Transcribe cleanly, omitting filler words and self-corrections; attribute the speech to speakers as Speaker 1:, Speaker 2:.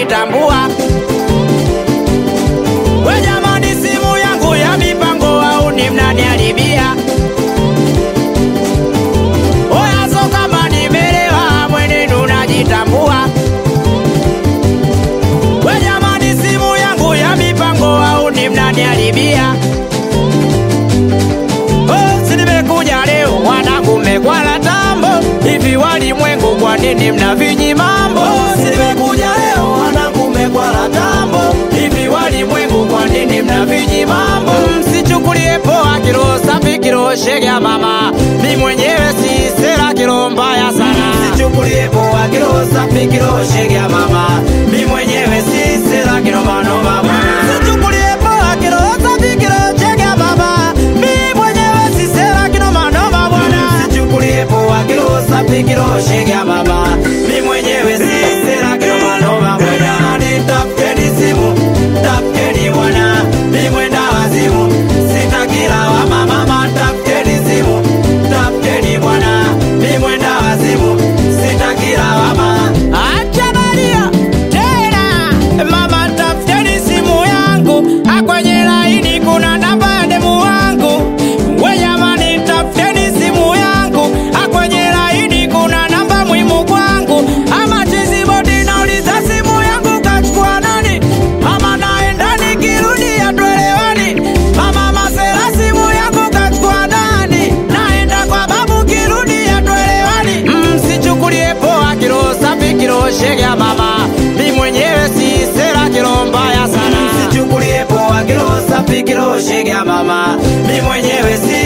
Speaker 1: najitambua. We jamani, simu yangu ya mipango au ni mnaniharibia? Oya so kama nimelewa mwenenu najitambua. We jamani, simu yangu ya mipango au ni mnaniharibia? Oh, si nimekuja leo wanangu mmekwala tambo. Hivi walimwengu kwa nini mnavinyi mambo? Oh, si nimekuja leo wanangu mmekwala tambo. Hivi walimwengu kwa nini mnavinyi mambo? Msichukulie poa kilo safi kilo shega mama. Mi mwenyewe si sera kilo mbaya sana. Msichukulie poa kilo safi kilo shega mama. Mi mwenyewe si sera kilo mano mama. Msichukulie poa kilo safi kilo shega mama. Mi mwenyewe si sera kilo mano mama. Msichukulie poa kilo safi kilo shega mama. Mi mwenyewe si sera kilo mano mama. Nitafuteni simu, tafuteni bwana, mi mwenda wazimu, sitakila wa mama. Tafuteni simu, tafuteni bwana, mi mwenda wazimu, sitakila wa mama. Acha balia tena mama, tafuteni simu yangu, kwenye laini kuna namba ya demu wangu. We jamani, tafuteni simu yangu, kwenye laini kuna namba muhimu kwangu. Ama chizi bodi nauliza simu yangu kachukua nani? Mama naenda nikirudi hatuelewani. Mama masela simu yangu kachukua nani? Naenda kwa babu kirudi hatuelewani. Msichukulie poa kilo safi kilo shega mama. Mi mwenyewe si sera kilo mbaya sana. Msichukulie poa kilo safi kilo shega mama. Mi mwenyewe si